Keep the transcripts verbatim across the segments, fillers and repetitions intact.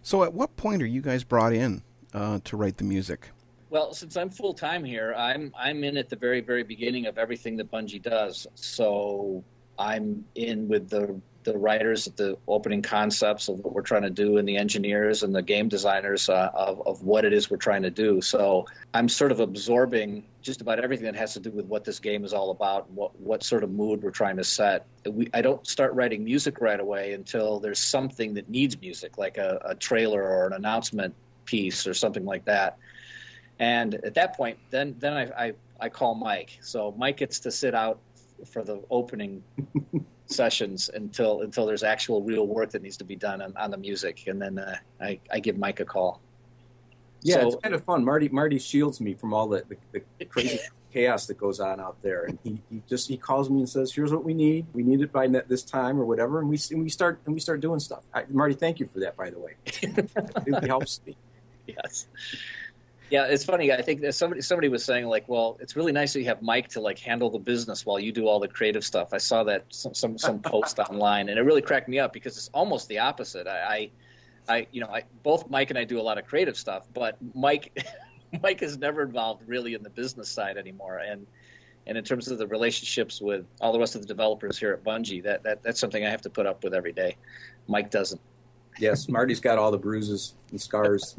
So at what point are you guys brought in uh, to write the music? Well, since I'm full time here, I'm I'm in at the very very beginning of everything that Bungie does. So I'm in with the the writers at the opening concepts of what we're trying to do, and the engineers and the game designers uh, of of what it is we're trying to do. So I'm sort of absorbing just about everything that has to do with what this game is all about, and what what sort of mood we're trying to set. We I don't start writing music right away until there's something that needs music, like a, a trailer or an announcement piece or something like that. And at that point, then then I, I, I call Mike. So Mike gets to sit out for the opening sessions until until there's actual real work that needs to be done on, on the music, and then uh, I, I give Mike a call. Yeah, so, it's kind of fun. Marty Marty shields me from all the, the, the crazy chaos that goes on out there, and he, he just he calls me and says, "Here's what we need. We need it by net this time or whatever," and we and we start and we start doing stuff. I, Marty, thank you for that, by the way. It really helps me. Yes. Yeah, it's funny. I think that somebody somebody was saying, like, well, it's really nice that you have Mike to like handle the business while you do all the creative stuff. I saw that some some, some post online, and it really cracked me up because it's almost the opposite. I, I, I you know, I, both Mike and I do a lot of creative stuff, but Mike Mike is never involved really in the business side anymore. And and in terms of the relationships with all the rest of the developers here at Bungie, that, that that's something I have to put up with every day. Mike doesn't. Yes, Marty's got all the bruises and scars.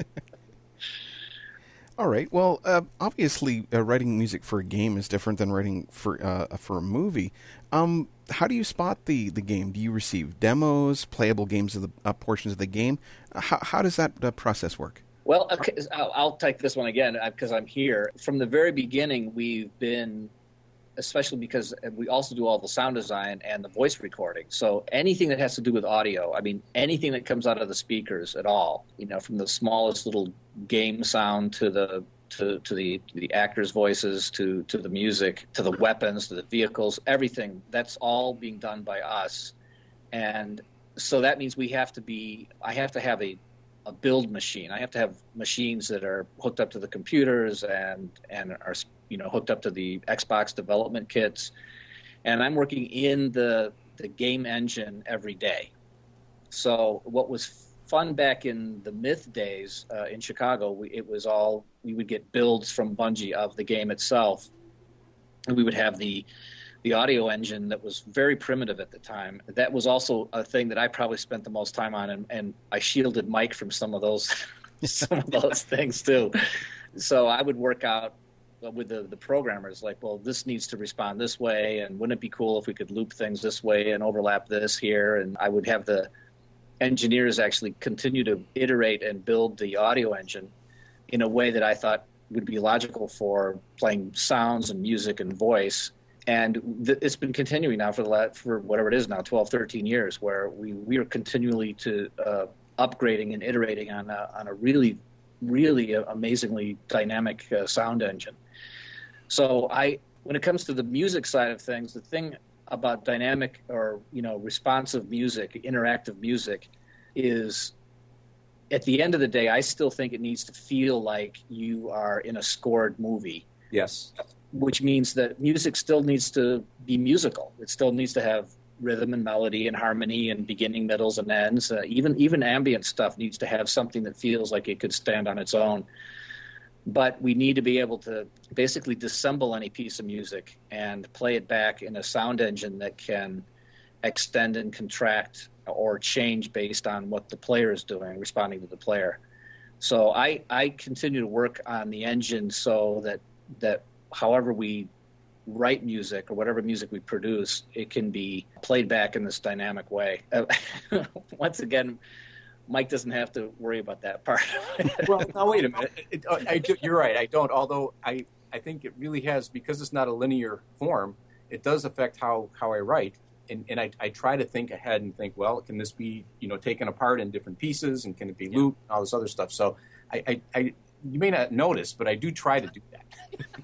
All right. Well, uh, obviously, uh, writing music for a game is different than writing for uh, for a movie. Um, how do you spot the, the game? Do you receive demos, playable games of the uh, portions of the game? How how does that uh, process work? Well, okay, I'll, I'll take this one again because I'm here. From the very beginning, we've been, especially because we also do all the sound design and the voice recording. So anything that has to do with audio, I mean, anything that comes out of the speakers at all, you know, from the smallest little game sound to the to, to the the actors' voices, to, to the music, to the weapons, to the vehicles, everything, that's all being done by us. And so that means we have to be, I have to have a a build machine. I have to have machines that are hooked up to the computers and and are, you know, hooked up to the Xbox development kits. And I'm working in the the game engine every day. So what was fun back in the Myth days uh, in Chicago, we, it was all, we would get builds from Bungie of the game itself. And we would have the the audio engine that was very primitive at the time. That was also a thing that I probably spent the most time on, and, and I shielded Mike from some of those some of those things too. So I would work out with the, the programmers, like, well, this needs to respond this way, and wouldn't it be cool if we could loop things this way and overlap this here? And I would have the engineers actually continue to iterate and build the audio engine in a way that I thought would be logical for playing sounds and music and voice. And th- it's been continuing now for the last, for whatever it is now, twelve, thirteen years, where we, we are continually to uh, upgrading and iterating on a, on a really, really amazingly dynamic uh, sound engine. So I, when it comes to the music side of things, the thing about dynamic or, you know, responsive music, interactive music, is at the end of the day, I still think it needs to feel like you are in a scored movie. Yes. Which means that music still needs to be musical. It still needs to have rhythm and melody and harmony and beginning, middles, and ends. Uh, even even ambient stuff needs to have something that feels like it could stand on its own. But we need to be able to basically disassemble any piece of music and play it back in a sound engine that can extend and contract or change based on what the player is doing, responding to the player. So I, I continue to work on the engine so that that however we write music or whatever music we produce, it can be played back in this dynamic way. Uh, once again, Mike doesn't have to worry about that part. Well, now wait a minute. It, it, I do, you're right. I don't. Although I, I think it really has, because it's not a linear form, it does affect how, how I write. And, and I, I try to think ahead and think, well, can this be, you know, taken apart in different pieces, and can it be looped and all this other stuff? So I, I, I you may not notice, but I do try to do that.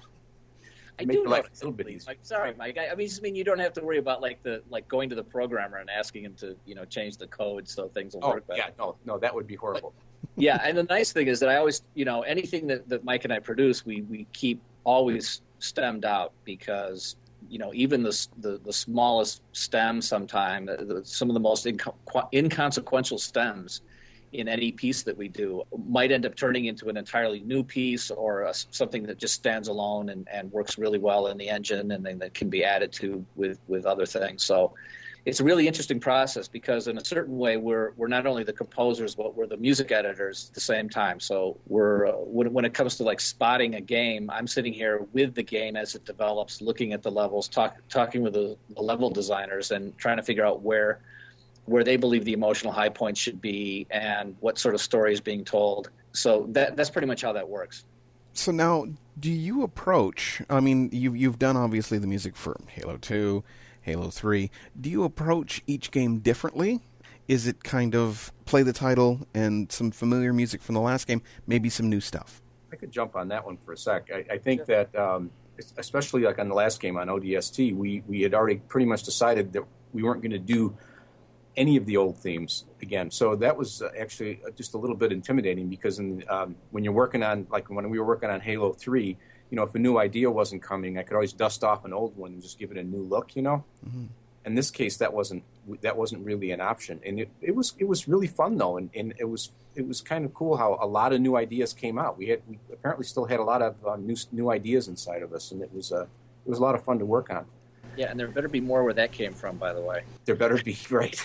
I do life a little bit easier. Like, sorry, Mike. I, I mean, just mean you don't have to worry about like the like going to the programmer and asking him to, you know, change the code so things will oh, work better. Yeah, no, no, that would be horrible. But, yeah, and the nice thing is that I always, you know, anything that, that Mike and I produce, we, we keep always stemmed out, because, you know, even the the, the smallest stem, sometime, the, the, some of the most inco- inconsequential stems in any piece that we do might end up turning into an entirely new piece or a, something that just stands alone and, and works really well in the engine and then that can be added to with, with other things. So it's a really interesting process because in a certain way we're we're not only the composers but we're the music editors at the same time. So we're uh, when, when it comes to like spotting a game, I'm sitting here with the game as it develops, looking at the levels, talk, talking with the, the level designers and trying to figure out where where they believe the emotional high points should be and what sort of story is being told. So that that's pretty much how that works. So now, do you approach, I mean, you've, you've done obviously the music for Halo two, Halo three. Do you approach each game differently? Is it kind of play the title and some familiar music from the last game, maybe some new stuff? I could jump on that one for a sec. I, I think sure. that, um, especially like on the last game on O D S T, we, we had already pretty much decided that we weren't going to do any of the old themes again. So that was uh, actually just a little bit intimidating because in, um, when you're working on, like when we were working on Halo three, you know, if a new idea wasn't coming, I could always dust off an old one and just give it a new look, you know? Mm-hmm. In this case, that wasn't that wasn't really an option. And it, it was it was really fun, though, and, and it was it was kind of cool how a lot of new ideas came out. We had we apparently still had a lot of uh, new new ideas inside of us, and it was uh, it was a lot of fun to work on. Yeah, and there better be more where that came from, by the way. There better be, right.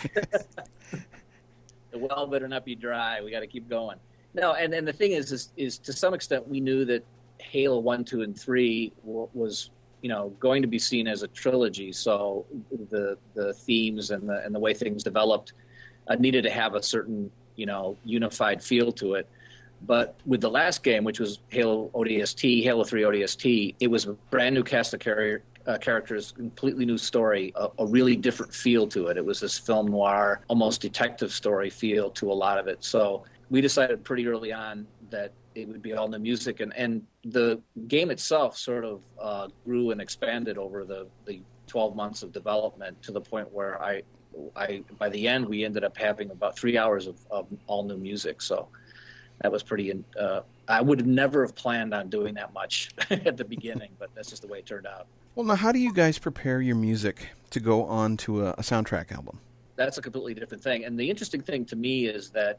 The well better not be dry. We got to keep going. No, and, and the thing is, is, is to some extent, we knew that Halo one, two, and three was, you know, going to be seen as a trilogy. So the the themes and the and the way things developed uh, needed to have a certain, you know, unified feel to it. But with the last game, which was Halo O D S T, Halo three O D S T, it was a brand new cast of carrier, uh, characters, completely new story, a, a really different feel to it. It was this film noir, almost detective story feel to a lot of it. So we decided pretty early on that it would be all new music. And, and the game itself sort of uh, grew and expanded over the, the twelve months of development to the point where I, I by the end, we ended up having about three hours of, of all new music. So that was pretty, uh, I would have never have planned on doing that much at the beginning, but that's just the way it turned out. Well, now, how do you guys prepare your music to go on to a, a soundtrack album? That's a completely different thing. And the interesting thing to me is that,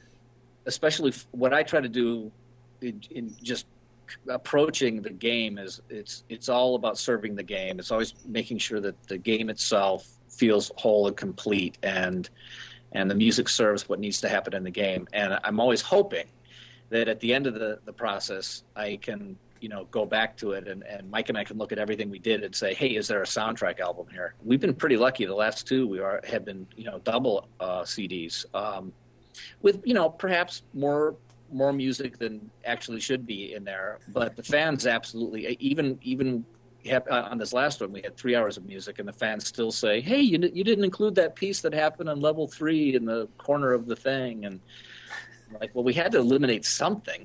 especially what I try to do in, in just approaching the game is it's it's all about serving the game. It's always making sure that the game itself feels whole and complete, and and the music serves what needs to happen in the game. And I'm always hoping that at the end of the, the process, I can, you know, go back to it and, and Mike and I can look at everything we did and say, hey, is there a soundtrack album here? We've been pretty lucky. The last two we are have been, you know, double uh, C Ds um, with, you know, perhaps more more music than actually should be in there. But the fans absolutely, even even have, uh, on this last one, we had three hours of music, and the fans still say, hey, you, you didn't include that piece that happened on level three in the corner of the thing. And I'm like, well, we had to eliminate something.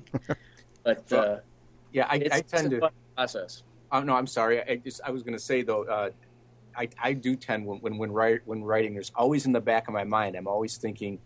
But uh, yeah, I, it's, I tend it's a to fun process. Oh no, I'm sorry. I just I was going to say though, uh, I I do tend when when when, write, when writing, there's always in the back of my mind, I'm always thinking,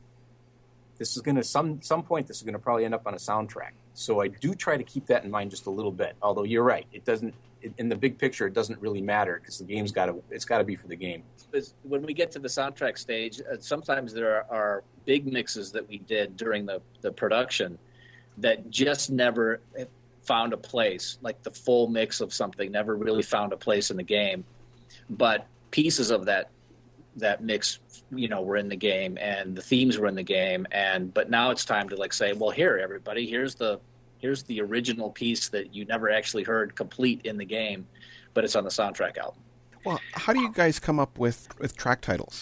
this is going to some some point this is going to probably end up on a soundtrack. So I do try to keep that in mind just a little bit. Although you're right, it doesn't in the big picture it doesn't really matter because the game's got to it's got to be for the game. When we get to the soundtrack stage, uh, sometimes there are, are big mixes that we did during the the production that just never found a place, like the full mix of something never really found a place in the game, but pieces of that that mix, you know, were in the game and the themes were in the game, and but now it's time to like say, well, here everybody, here's the here's the original piece that you never actually heard complete in the game, but it's on the soundtrack album. Well, how do you guys come up with with track titles?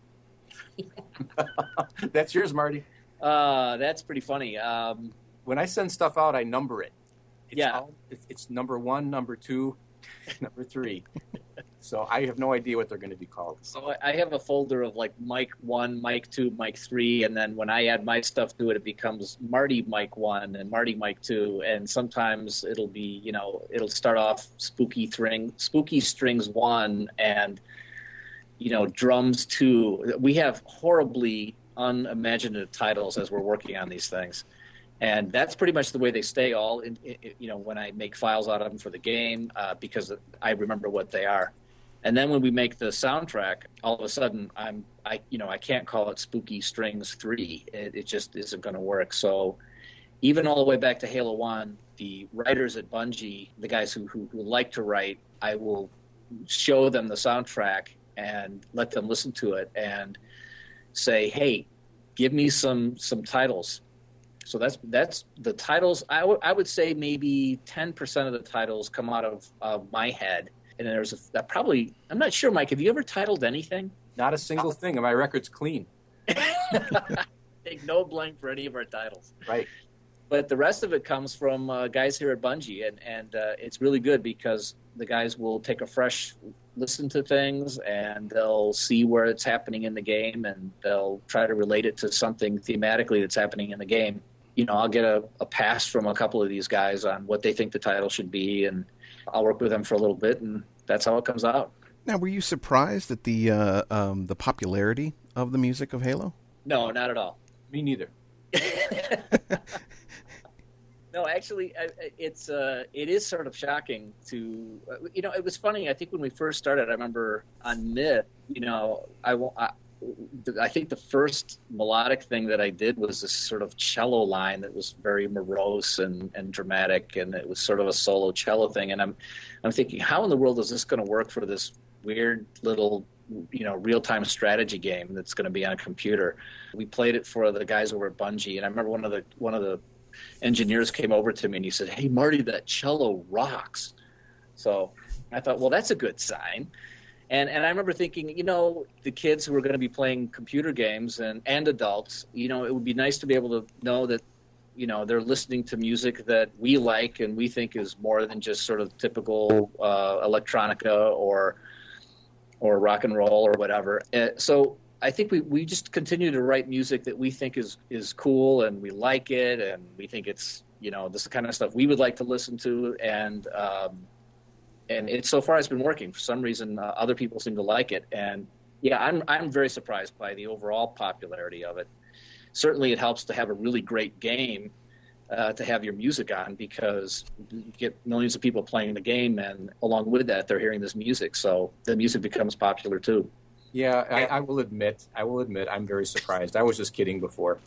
That's yours, Marty. Uh, that's pretty funny. Um, when I send stuff out, I number it. It's yeah, all, it's number one, number two, number three. So I have no idea what they're going to be called. So I have a folder of like Mike one, Mike two, Mike three, and then when I add my stuff to it, it becomes Marty Mike one and Marty Mike two. And sometimes it'll be, you know, it'll start off Spooky String, Spooky Strings one, and you know, Drums two. We have horribly unimaginative titles as we're working on these things. And that's pretty much the way they stay all, in, in, you know, when I make files out of them for the game, uh, because I remember what they are. And then when we make the soundtrack, all of a sudden I'm I you know I can't call it Spooky Strings three. It, it just isn't going to work. So even all the way back to Halo one, the writers at Bungie, the guys who, who who like to write, I will show them the soundtrack and let them listen to it and say, hey, give me some some titles. So that's that's the titles. I, w- I would say maybe ten percent of the titles come out of uh, my head. And there's a, that probably, I'm not sure, Mike, have you ever titled anything? Not a single thing, and my record's clean. Take no blame for any of our titles. Right. But the rest of it comes from uh, guys here at Bungie, and, and uh, it's really good because the guys will take a fresh listen to things, and they'll see where it's happening in the game, and they'll try to relate it to something thematically that's happening in the game. You know, I'll get a, a pass from a couple of these guys on what they think the title should be, and I'll work with them for a little bit, and that's how it comes out. Now, were you surprised at the uh, um, the popularity of the music of Halo? No, not at all. Me neither. No, actually, it's uh, it is sort of shocking to, you know, it was funny. I think when we first started, I remember on Myth, you know, I, I, I think the first melodic thing that I did was this sort of cello line that was very morose and, and dramatic, and it was sort of a solo cello thing. And I'm I'm thinking, how in the world is this going to work for this weird little, you know, real-time strategy game that's going to be on a computer? We played it for the guys over at Bungie, and I remember one of the one of the engineers came over to me and he said, "Hey, Marty, that cello rocks." So I thought, well, that's a good sign. And and I remember thinking, you know, the kids who are going to be playing computer games and, and adults, you know, it would be nice to be able to know that, you know, they're listening to music that we like and we think is more than just sort of typical uh, electronica or or rock and roll or whatever. Uh, so I think we, we just continue to write music that we think is, is cool and we like it and we think it's, you know, this is the kind of stuff we would like to listen to. And um, and it so far it's been working. For some reason, uh, other people seem to like it. And yeah, I'm I'm very surprised by the overall popularity of it. Certainly it helps to have a really great game uh, to have your music on, because you get millions of people playing the game, and along with that, they're hearing this music. So the music becomes popular too. Yeah, I, I will admit, I will admit, I'm very surprised. I was just kidding before.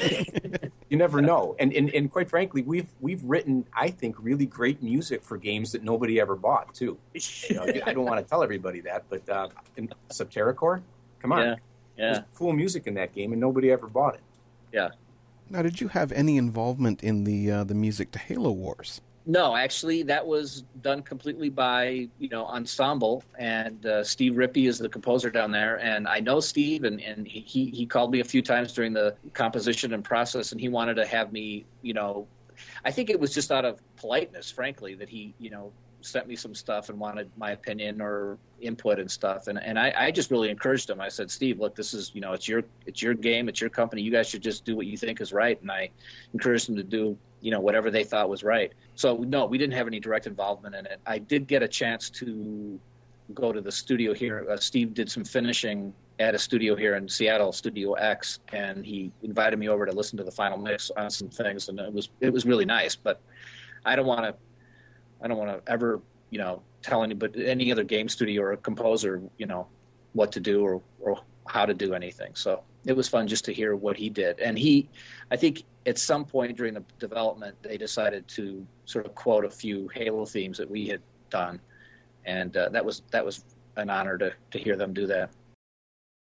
You never know, and, and and quite frankly, we've we've written, I think, really great music for games that nobody ever bought too. You know, I don't want to tell everybody that, but uh, in Subterracore, come on, Yeah, yeah, there's cool music in that game, and nobody ever bought it. yeah. Now, did you have any involvement in the uh, the music to Halo Wars? No, actually, that was done completely by, you know, Ensemble, and uh, Steve Rippey is the composer down there. And I know Steve, and, and he, he called me a few times during the composition and process, and he wanted to have me, you know, I think it was just out of politeness, frankly, that he, you know, sent me some stuff and wanted my opinion or input and stuff. And and I, I just really encouraged him. I said, Steve, look, this is, you know, it's your it's your game, it's your company. You guys should just do what you think is right. And I encouraged him to do, you know, whatever they thought was right. So no, we didn't have any direct involvement in it. I did get a chance to go to the studio here. Uh, Steve did some finishing at a studio here in Seattle, Studio X, and he invited me over to listen to the final mix on some things, and it was it was really nice. But I don't want to. I don't want to ever, you know, tell anybody, any other game studio or composer, you know, what to do or, or how to do anything. So it was fun just to hear what he did. And he, I think at some point during the development, they decided to sort of quote a few Halo themes that we had done. And uh, that was that was an honor to, to hear them do that.